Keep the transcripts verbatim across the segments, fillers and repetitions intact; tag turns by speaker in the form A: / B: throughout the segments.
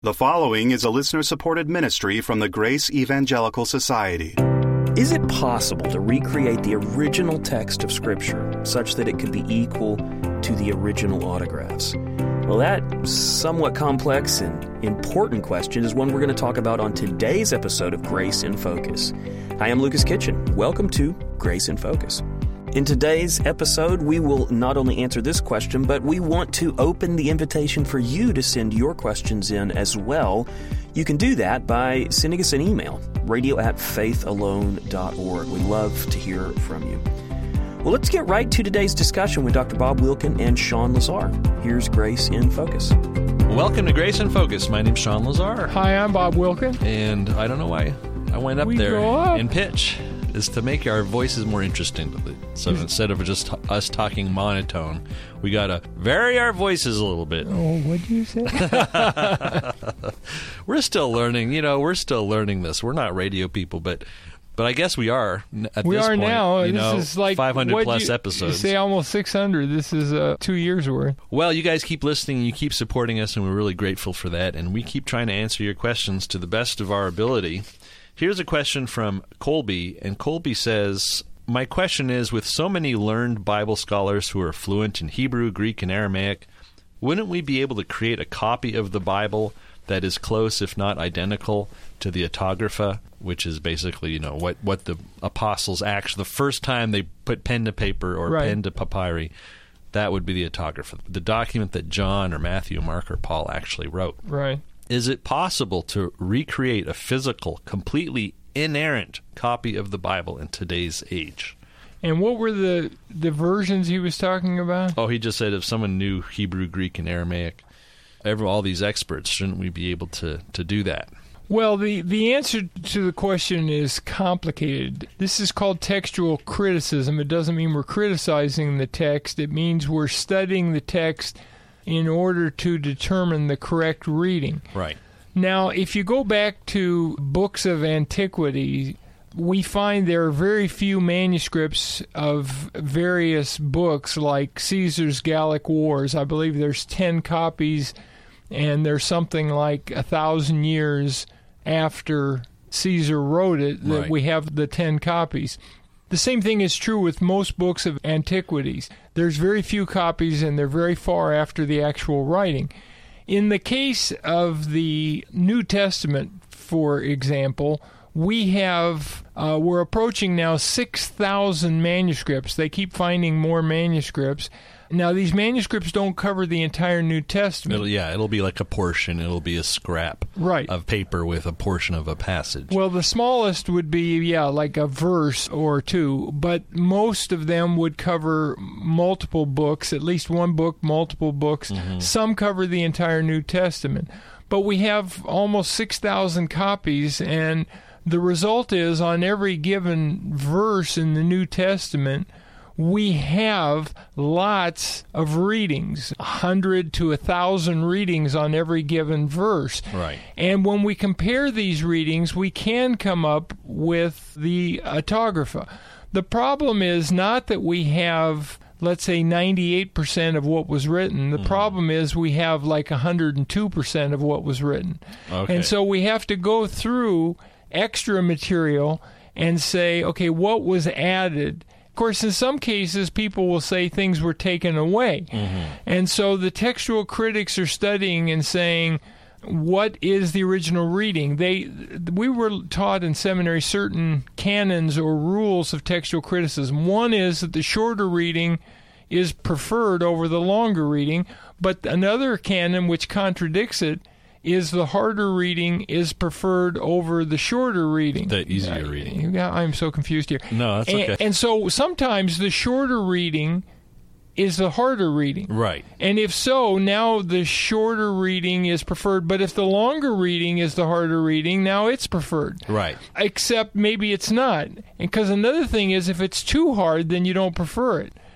A: The following is a listener-supported ministry from the Grace Evangelical Society.
B: Is it possible to recreate the original text of Scripture such that it could be equal to the original autographs? Well, that somewhat complex and important question is one we're going to talk about on today's episode of Grace in Focus. Hi, I'm Lucas Kitchen. Welcome to Grace in Focus. In today's episode, we will not only answer this question, but we want to open the invitation for you to send your questions in as well. You can do that by sending us an email, radio at faithalone dot org. We'd love to hear from you. Well, let's get right to today's discussion with Doctor Bob Wilkin and Sean Lazar. Here's Grace in Focus.
C: Welcome to Grace in Focus. My name's Sean Lazar.
D: Hi, I'm Bob Wilkin.
C: And I don't know why I went up
D: we
C: there
D: go up.
C: in pitch. Is to make our voices more interesting. So instead of just us talking monotone, we got to vary our voices a little bit.
D: Oh, what'd you say?
C: We're still learning. You know, we're still learning this. We're not radio people, but but I guess we are at
D: we
C: this
D: are
C: point.
D: now.
C: You
D: this
C: know,
D: is like
C: five hundred plus
D: you,
C: episodes.
D: You say almost six hundred. This is uh, two years worth.
C: Well, you guys keep listening. You keep supporting us, and we're really grateful for that. And we keep trying to answer your questions to the best of our ability. Here's a question from Colby, and Colby says, my question is, with so many learned Bible scholars who are fluent in Hebrew, Greek, and Aramaic, wouldn't we be able to create a copy of the Bible that is close, if not identical, to the Autographa, which is basically, you know, what, what the apostles actually, the first time they put pen to paper or
D: right.
C: pen to papyri, that would be the Autographa, the document that John or Matthew, Mark, or Paul actually wrote.
D: Right.
C: Is it possible to recreate a physical, completely inerrant copy of the Bible in today's age?
D: And what were the the versions he was talking about?
C: Oh, he just said if someone knew Hebrew, Greek, and Aramaic, every, all these experts, shouldn't we be able to, to do that?
D: Well, the, the answer to the question is complicated. This is called textual criticism. It doesn't mean we're criticizing the text. It means we're studying the text in order to determine the correct reading.
C: Right.
D: Now, if you go back to books of antiquity, we find there are very few manuscripts of various books like Caesar's Gallic Wars. I believe there's ten copies, and there's something like a thousand years after Caesar wrote it that
C: right.
D: we have the ten copies. The same thing is true with most books of antiquities. There's very few copies, and they're very far after the actual writing. In the case of the New Testament, for example, we have, uh, we're approaching now six thousand manuscripts. They keep finding more manuscripts. Now, these manuscripts don't cover the entire New Testament.
C: It'll, yeah, it'll be like a portion. It'll be a scrap
D: right.
C: of paper with a portion of a passage.
D: Well, the smallest would be, yeah, like a verse or two, but most of them would cover multiple books, at least one book, multiple books. Mm-hmm. Some cover the entire New Testament. But we have almost six thousand copies, and the result is on every given verse in the New Testament, we have lots of readings, a hundred to a thousand readings on every given verse.
C: Right.
D: And when we compare these readings, we can come up with the Autographa. The problem is not that we have, let's say, ninety-eight percent of what was written. The mm. problem is we have like one hundred two percent of what was written.
C: Okay.
D: And so we have to go through extra material and say, okay, what was added? Of course, in some cases, people will say things were taken away. Mm-hmm. And so the textual critics are studying and saying, what is the original reading? They, we were taught in seminary certain canons or rules of textual criticism. One is that the shorter reading is preferred over the longer reading, but another canon which contradicts it is the harder reading is preferred over the shorter reading.
C: The easier reading.
D: I'm so confused here.
C: No, that's okay.
D: And, and so sometimes the shorter reading is the harder reading.
C: Right. And
D: if so, now the shorter reading is preferred, but if the longer reading is the harder reading, now it's preferred.
C: Right.
D: Except maybe it's not. Because another thing is if it's too hard, then you don't prefer it.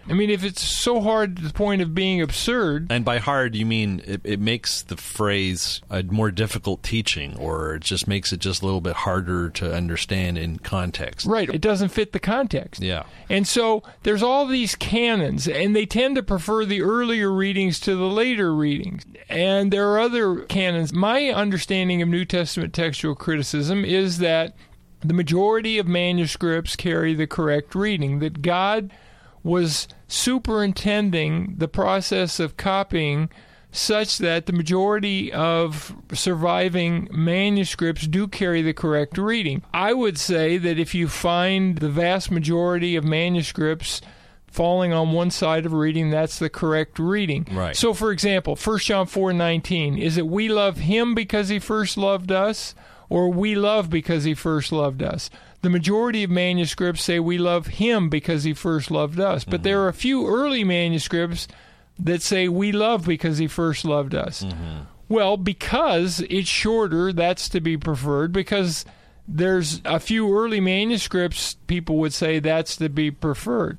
D: I mean, if it's so hard to the point of being absurd...
C: And by hard, you mean it, it makes the phrase a more difficult teaching, or it just makes it just a little bit harder to understand in context.
D: Right. It doesn't fit the context.
C: Yeah.
D: And so there's all these canons, and they tend to prefer the earlier readings to the later readings. And there are other canons. My understanding of New Testament textual criticism is that the majority of manuscripts carry the correct reading, that God was superintending the process of copying such that the majority of surviving manuscripts do carry the correct reading. I would say that if you find the vast majority of manuscripts falling on one side of a reading, that's the correct reading.
C: Right.
D: So, for example, First John four nineteen, is it we love him because he first loved us, or we love because he first loved us? The majority of manuscripts say we love him because he first loved us. But mm-hmm. there are a few early manuscripts that say we love because he first loved us. Mm-hmm. Well, because it's shorter, that's to be preferred. Because there's a few early manuscripts, people would say that's to be preferred.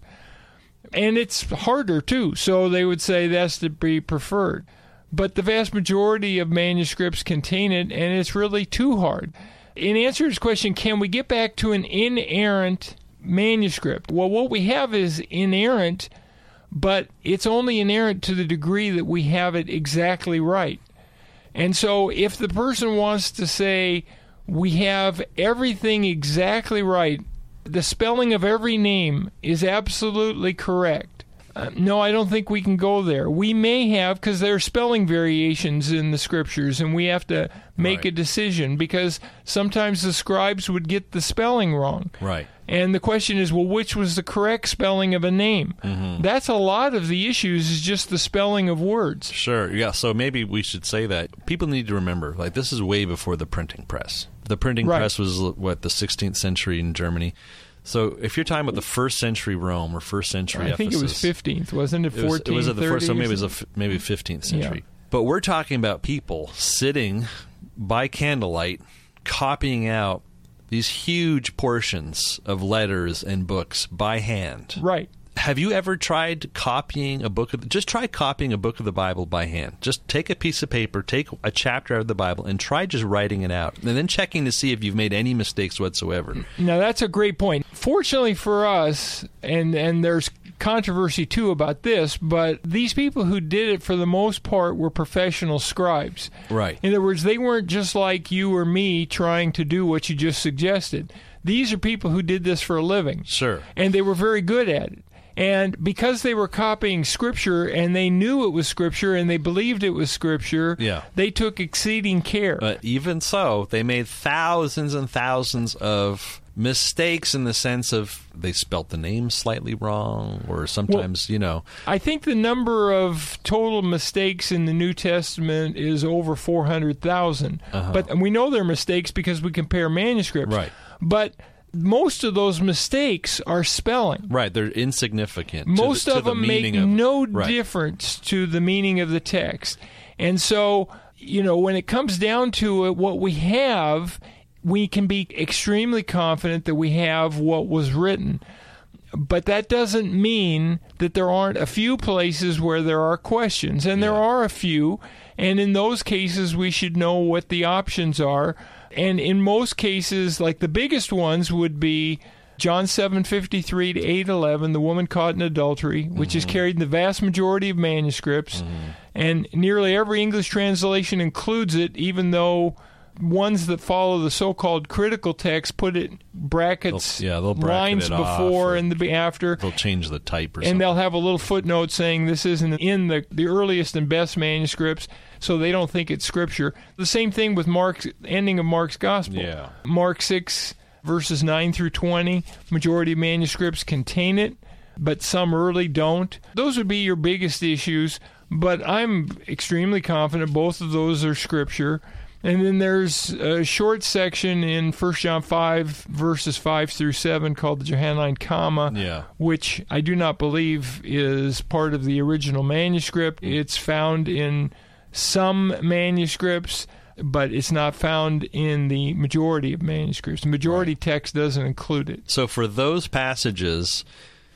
D: And it's harder, too, so they would say that's to be preferred. But the vast majority of manuscripts contain it, and it's really too hard. In answer to this question, can we get back to an inerrant manuscript? Well, what we have is inerrant, but it's only inerrant to the degree that we have it exactly right. And so if the person wants to say we have everything exactly right, the spelling of every name is absolutely correct, Uh, no, I don't think we can go there. We may have, because there are spelling variations in the Scriptures, and we have to make
C: right.
D: a decision, because sometimes the scribes would get the spelling wrong.
C: Right.
D: And the question is, well, which was the correct spelling of a name? Mm-hmm. That's a lot of the issues, is just the spelling of words.
C: Sure, yeah, so maybe we should say that. People need to remember, like, this is way before the printing press. The printing
D: right.
C: press was, what, the sixteenth century in Germany. So if you're talking about the first century Rome or first century
D: I
C: Ephesus,
D: think it was fifteenth, wasn't it? fourteenth,
C: it was, it was at the first, so maybe it was
D: something?
C: a, maybe fifteenth century.
D: Yeah.
C: But we're talking about people sitting by candlelight, copying out these huge portions of letters and books by hand.
D: Right.
C: Have you ever tried copying a book of, just try copying a book of the Bible by hand. Just take a piece of paper, take a chapter out of the Bible, and try just writing it out, and then checking to see if you've made any mistakes whatsoever.
D: Now, that's a great point. Fortunately for us, and, and there's controversy too about this, but these people who did it for the most part were professional scribes.
C: Right.
D: In other words, they weren't just like you or me trying to do what you just suggested. These are people who did this for a living.
C: Sure.
D: And they were very good at it. And because they were copying Scripture, and they knew it was Scripture, and they believed it was Scripture,
C: yeah.
D: they took exceeding care.
C: But even so, they made thousands and thousands of mistakes in the sense of they spelt the name slightly wrong, or sometimes, well, you know.
D: I think the number of total mistakes in the New Testament is over four hundred thousand. Uh-huh. But and we know they're mistakes because we compare manuscripts.
C: Right.
D: But most of those mistakes are spelling.
C: Right, they're insignificant.
D: Most
C: to the,
D: of
C: to
D: them
C: the
D: make
C: of,
D: no
C: right.
D: difference to the meaning of the text. And so, you know, when it comes down to it, what we have, we can be extremely confident that we have what was written. But that doesn't mean that there aren't a few places where there are questions. And there
C: yeah.
D: are a few. And in those cases, we should know what the options are. And in most cases, like the biggest ones would be John seven fifty-three to eight eleven, the woman caught in adultery, which mm-hmm. is carried in the vast majority of manuscripts. Mm-hmm. And nearly every English translation includes it, even though ones that follow the so-called critical text put it brackets,
C: they'll, yeah, they'll bracket
D: lines
C: it
D: before
C: off,
D: and the after.
C: They'll change the type or
D: and
C: something.
D: And they'll have a little footnote saying this isn't in the, the earliest and best manuscripts, so they don't think it's Scripture. The same thing with Mark's ending of Mark's Gospel.
C: Yeah.
D: Mark six, verses nine through twenty, majority of manuscripts contain it, but some early don't. Those would be your biggest issues, but I'm extremely confident both of those are Scripture. And then there's a short section in First John five, verses five through seven, called the Johannine Comma,
C: yeah.
D: which I do not believe is part of the original manuscript. It's found in some manuscripts, but it's not found in the majority of manuscripts. The majority right. text doesn't include it.
C: So for those passages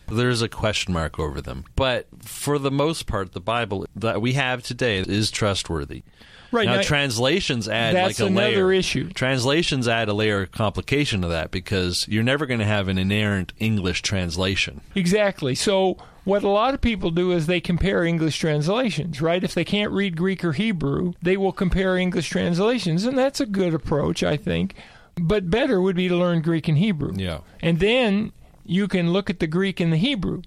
C: there's a question mark over them. But for the most part, the Bible that we have today is trustworthy.
D: Right.
C: Now,
D: now
C: translations add
D: that's
C: like a
D: another
C: layer.
D: issue.
C: Translations add a layer of complication to that because you're never going to have an inerrant English translation.
D: Exactly. So what a lot of people do is they compare English translations, right? If they can't read Greek or Hebrew, they will compare English translations, and that's a good approach, I think. But better would be to learn Greek and Hebrew.
C: Yeah.
D: And then you can look at the Greek and the Hebrew.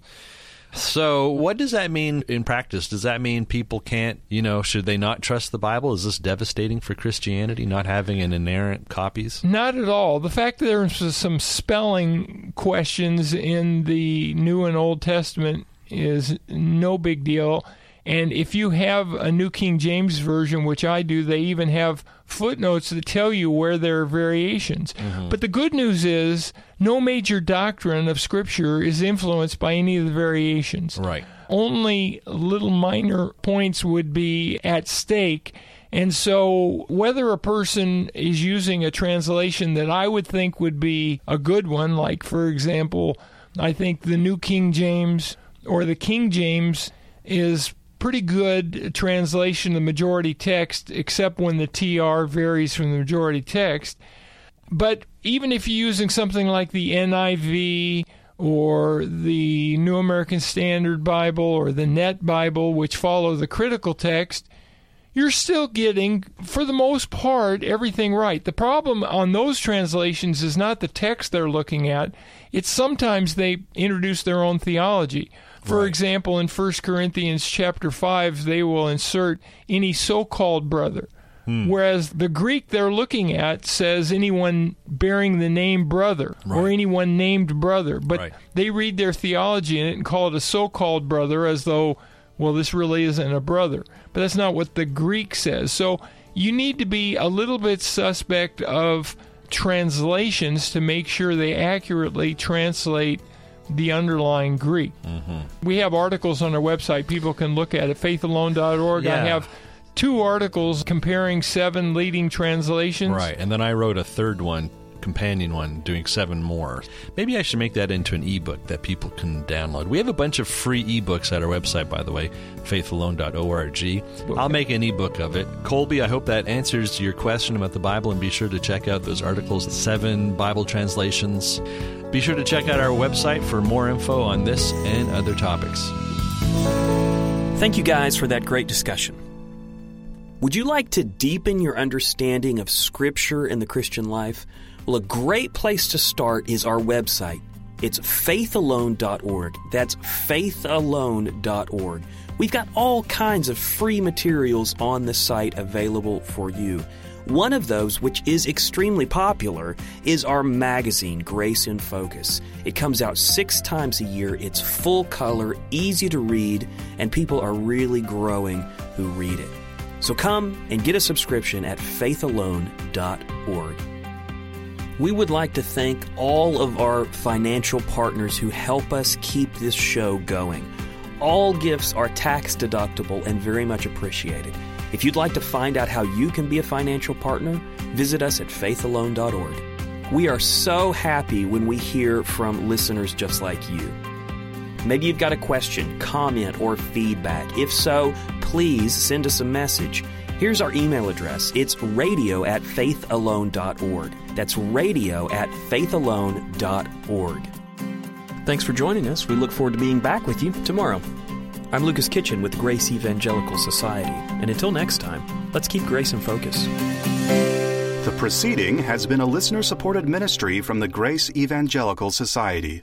C: So what does that mean in practice? Does that mean people can't, you know, should they not trust the Bible? Is this devastating for Christianity, not having an inerrant copies?
D: Not at all. The fact that there's some spelling questions in the New and Old Testament is no big deal. And if you have a New King James Version, which I do, they even have footnotes that tell you where there are variations. Mm-hmm. But the good news is no major doctrine of Scripture is influenced by any of the variations.
C: Right.
D: Only little minor points would be at stake. And so whether a person is using a translation that I would think would be a good one, like, for example, I think the New King James or the King James is pretty good translation of the majority text, except when the T R varies from the majority text. But even if you're using something like the N I V or the New American Standard Bible or the Net Bible, which follow the critical text, you're still getting, for the most part, everything right. The problem on those translations is not the text they're looking at. It's sometimes they introduce their own theology. For right. example, in First Corinthians chapter five, they will insert any so-called brother. Hmm. Whereas the Greek they're looking at says anyone bearing the name brother right. or anyone named brother. But right. they read their theology in it and call it a so-called brother as though, well, this really isn't a brother. But that's not what the Greek says. So you need to be a little bit suspect of translations to make sure they accurately translate the underlying Greek. Mm-hmm. We have articles on our website people can look at at faith alone dot org.
C: Yeah.
D: I have two articles comparing seven leading translations.
C: Right, and then I wrote a third one, companion one, doing seven more. Maybe I should make that into an ebook that people can download. We have a bunch of free ebooks at our website, by the way, faith alone dot org. Okay. I'll make an ebook of it. Colby, I hope that answers your question about the Bible, and be sure to check out those articles, seven Bible translations. Be sure to check out our website for more info on this and other topics.
B: Thank you guys for that great discussion. Would you like to deepen your understanding of Scripture in the Christian life? Well, a great place to start is our website. It's faith alone dot org. That's faith alone dot org. We've got all kinds of free materials on the site available for you. One of those, which is extremely popular, is our magazine, Grace in Focus. It comes out six times a year. It's full color, easy to read, and people are really growing who read it. So come and get a subscription at faith alone dot org. We would like to thank all of our financial partners who help us keep this show going. All gifts are tax deductible and very much appreciated. If you'd like to find out how you can be a financial partner, visit us at faith alone dot org. We are so happy when we hear from listeners just like you. Maybe you've got a question, comment, or feedback. If so, please send us a message. Here's our email address. It's radio at faith alone dot org. That's radio at faith alone dot org. Thanks for joining us. We look forward to being back with you tomorrow. I'm Lucas Kitchen with Grace Evangelical Society. And until next time, let's keep Grace in focus.
A: The proceeding has been a listener-supported ministry from the Grace Evangelical Society.